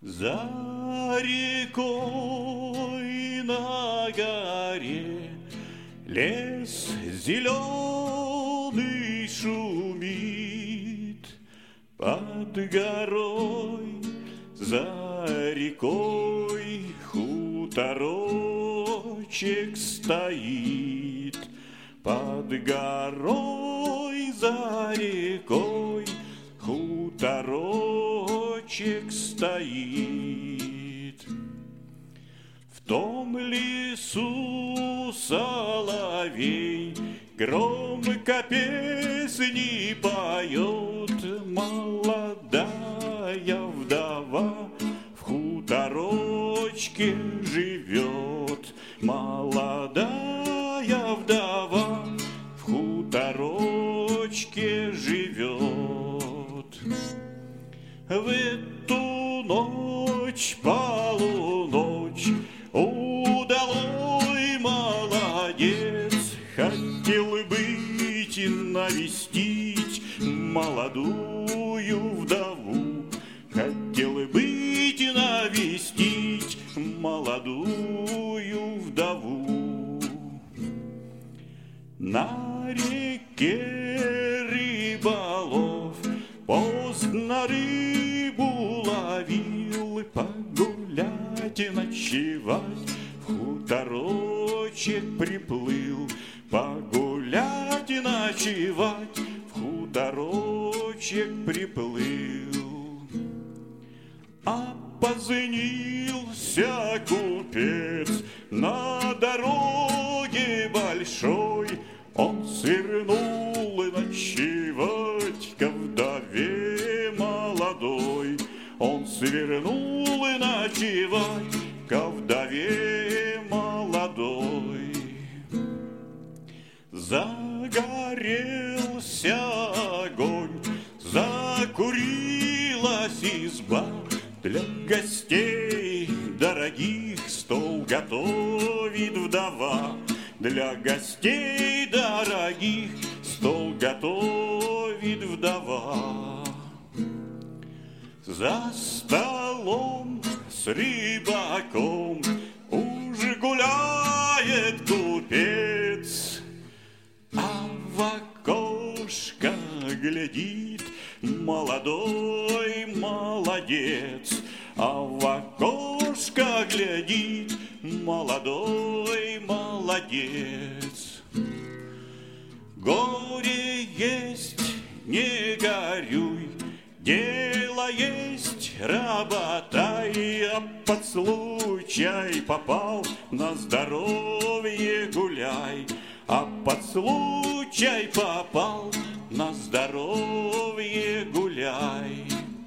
За рекой на горе лес зеленый шумит, под горой за рекой хуторочек стоит, под горой за рекой хуторочек стоит. В том лесу соловей громко песни поет, молодая вдова в хуторочке живет, молодая вдова в хуторочке живет. В эту ночь, полуночь, удалой молодец хотел быть и навестить молодую вдову, хотел быть и навестить молодую вдову. На реке рыболов поздно рыбу ловил, погулять и ночевать в хуторочек приплыл, погулять и ночевать в хуторочек приплыл. Опозднился купец на дороге большой, он свернул ночевать ко вдове молодой, он свернул ночевать ко вдове молодой. Загорелся огонь, закурилась изба, для гостей дорогих стол готовит вдова, для гостей дорогих стол готовит вдова. За столом с рыбаком уж гуляет купец, а в окошко глядит молодой молодец, а в окошко глядит молодой молодец. Горе есть, не горюй, дело есть, работай, а под случай попал, на здоровье гуляй, а под случай попал, на здоровье гуляй.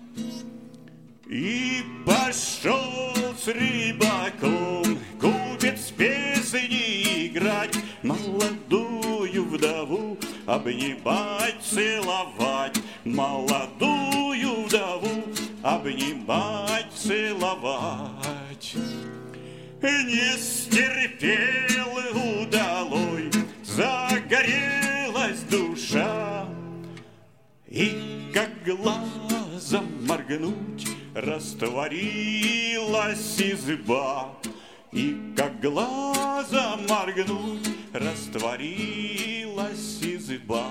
И пошел с рыбаком купец песни играть, молодую вдову обнимать, целовать, молодую вдову обнимать, целовать. Не стерпел удалой, загорелась душа, и как глазом моргнуть растворилась изба, и как глазом моргнуть растворилась изба.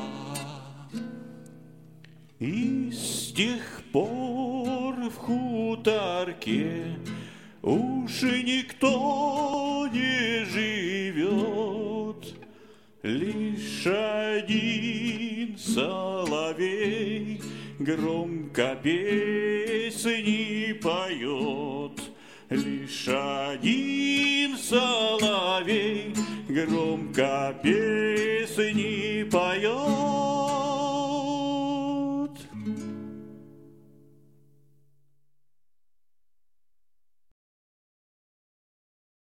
И с тех пор в хуторке уж никто не живет, лишь один соловей громко песни поет, лишь один соловей громко песни поет.